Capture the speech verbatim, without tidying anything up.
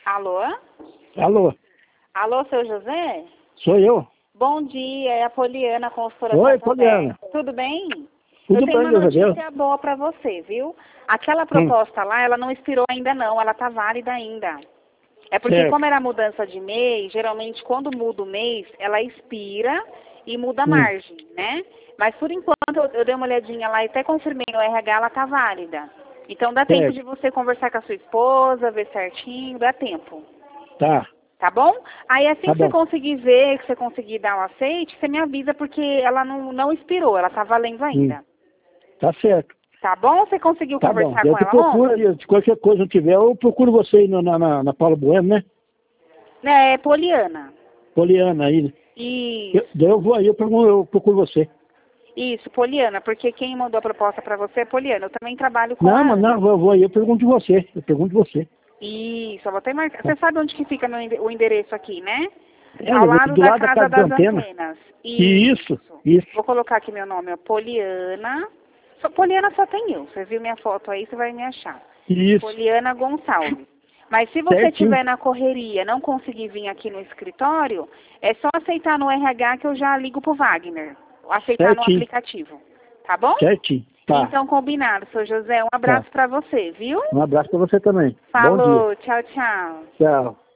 Alô? Alô? Alô, seu José? Sou eu. Bom dia, é a Poliana, consultora Oi, Santander. Poliana. Tudo bem? Tudo eu tenho bem, uma graças a Deus. notícia boa para você, viu? Aquela Hum, proposta lá, ela não expirou ainda não, ela tá válida ainda. É porque certo. como era mudança de mês, geralmente quando muda o mês, ela expira e muda a Hum, margem, né? Mas por enquanto eu, eu dei uma olhadinha lá e até confirmei no R H, ela tá válida. Então dá tempo de certo. você conversar com a sua esposa, ver certinho, dá tempo. Tá, Tá bom? Aí assim tá que você bom. conseguir ver, que você conseguir dar um aceite, você me avisa porque ela não, não expirou, ela tá valendo Hum, ainda. tá certo. Tá bom? Você conseguiu Tá bom. conversar Eu com te ela procuro ontem? aí. Se qualquer coisa não tiver, eu procuro você aí na, na, na na Paulo Bueno, né? É, Poliana. Poliana aí. Eu, Isso. daí eu vou aí, eu, pergunto, eu procuro você. Isso, Poliana, porque quem mandou a proposta pra você é Poliana. Eu também trabalho com Não, a mas Ana. não, eu vou, eu vou aí, eu pergunto de você. Eu pergunto de você. Isso, eu vou até marcar. Tá. Você sabe onde que fica meu ende- o endereço aqui, né? É, Ao eu vou lado do da lado da Casa casa da das antena. Antenas. Isso, Isso. isso, Vou colocar aqui meu nome, ó, Poliana. Só, Poliana só tem eu. Você viu minha foto aí, você vai me achar. isso. Poliana Gonçalves. Mas se você Certinho. estiver na correria, não conseguir vir aqui no escritório, é só aceitar no R H que eu já ligo pro Wagner. Aceitar no Certinho. aplicativo. Tá bom? Certinho. Tá, Então, combinado, seu José. Um tá. abraço pra você, viu? Um abraço pra você também. Bom dia. Falou, tchau, tchau. Tchau.